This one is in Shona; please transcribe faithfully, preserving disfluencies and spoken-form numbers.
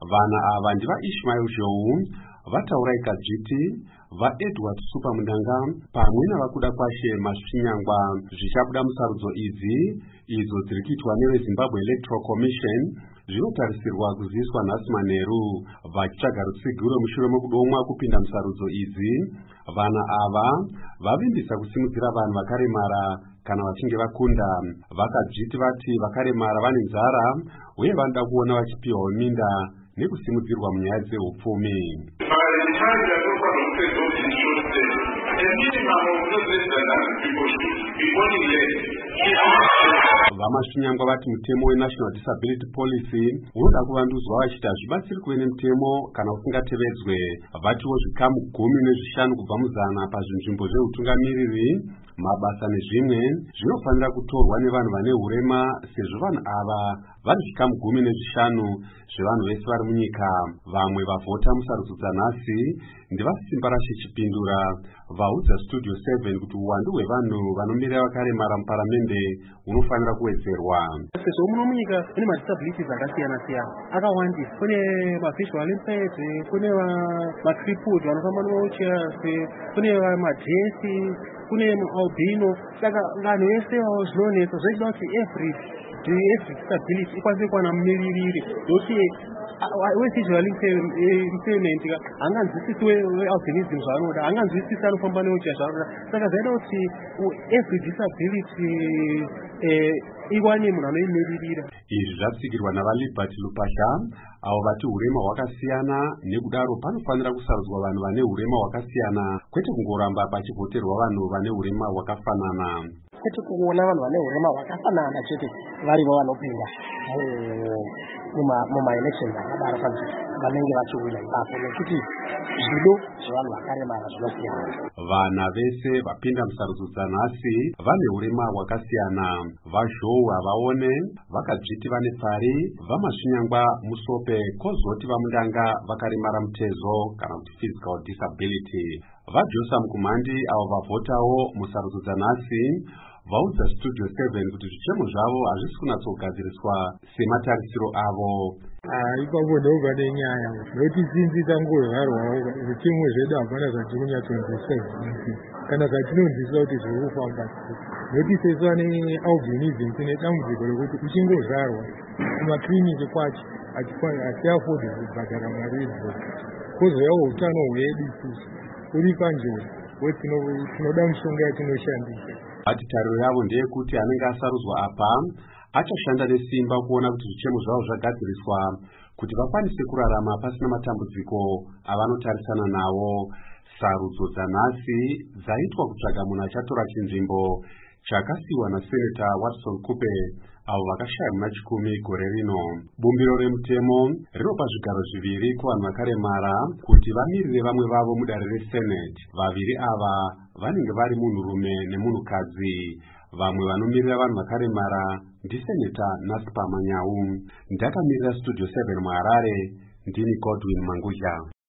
Vana ava ndiva Ishmael Jou, vataura ikadzviti vaEdward Supamundanga pamwe navakuda kwashe Masvinyangwa zvichabuda musarudzo idzi idzo dziri kuitwa neveZimbabwe Electoral Commission zvinotarisirwa kuziviswa nhasi manheru vachitsvaga rutsigiro mushure mekudomwa kupinda musarudzo idzi. Vana ava vavimbisa kusimudzira vanhu vakaremara kana vachinge vakunda, vakadzviti vati vakaremara vane nzara uye vanoda kuona vachipiwa minda nekusimudzirwa munyaya dzehupfumi. Vamasvinyangwa vati mutemo weNational Disability Policy unoda kuvandudzwa vachiita zvibatsiri kuve nemutemo kana usingatevedzwe. Vatiwo zvikamu gumi nezvishanu kubva muzana pazvinzvimbo zveutungamiriri, mabasa nezvimwe zvinofanira kutorwa nevanhu vane hurema, sezvo vanhu ava vari zvikamu gumi nezvishanu zvevanhu vese vari munyika. Vamwe vavhota musarudzo dzanhasi ndivasimba rashe Chipindura vaudza Studio seven kuti uwandu hwevanhu vanomirira vakaremara muparamende unofanira kuwedzerwa. Sezvo muno munyika mune madisabilities akasiyana siyana akawandisa. Kune mavisual impaired, kune macripped vanofamba newheelchairs, kune madhesi, kune albino. Saka vanhu vese zvinonetsa zvochida kuti every every disability ikwanise kuwana mumiririri nokuti wevisual impairment haanganzwisisi wealbinism zvaanoda, haanganzwisisi anofamba newheelchair zvaanoda. Saka zvaida kuti every disability iwane munhu anoimiririra. Izvi zvatsigirwa navaLiberty Lupasha avo vati hurema hwakasiyana, nekudaro panofanira kusarudzwa vanhu vane hurema hwakasiyana kwete kungoramba pachivhoterwa vanhu vane hurema hwakafanana. Kwete kuona vanhu vane hurema hwakafanana chete varivo vanopinda mumaelections akadaro panzi vanenge vachiwina ipapo, nekuti zvido zvevanhu vakaremara zvinosiyana. Vana vese vapinda musarudzo dzanhasi vane hurema hwakasiyana. VaZhou havaone vakadzviti vane pfari, vaMasvinyangwa musope, kozoti vaMundanga vakaremara mutezo kana kuti physical disability. VaJosa Mukumhandi avo vavhotawo musarudzo dzanhasi vaudza Studio seven kuti zvichemo zvavo hazvisi kunatsogadziriswa sematarisiro avo. Ipapo ndobva nenyaya nokuti sinzi tangorwarwawo zvichemo zvedu hapana zvatiri kunyatsonzwiswa kana zvatinonzwiswa kuti zviri kufamba, nokuti sesu vane albinism tine dambudziko rekuti uchingozvarwa kumakliniki kwacho hatiafodi kubhadhara mari idzodzo, kozouyawo utano hwedu isusu uri panjodzi uye tinoda mishonga yatinoshandisa. Ati tariro yavo ndeyekuti anenge asarudzwa apa achashanda nesimba kuona kuti zvichemo zvavo zvagadziriswa kuti vakwanise kurarama pasina matambudziko avanotarisana nawo. Sarudzo dzanhasi dzaitwa kutsvaga munhu achatora chinzvimbo chakasiyiwa naSeneta Watson Kupe avo vakashaya muna chikumi gore rino. Bumbiro remutemo rinopa zvigaro zviviri kuvanhu vakaremara kuti vamirire vamwe vavo mudare reSenate. Vaviri ava vanenge vari munhurume nemunhukadzi. Vamwe vanomirira vanhu vakaremara ndiSeneta Naspers Manyau. Ndakamirira Studio seven muHarare, ndini Godwin Mangudya.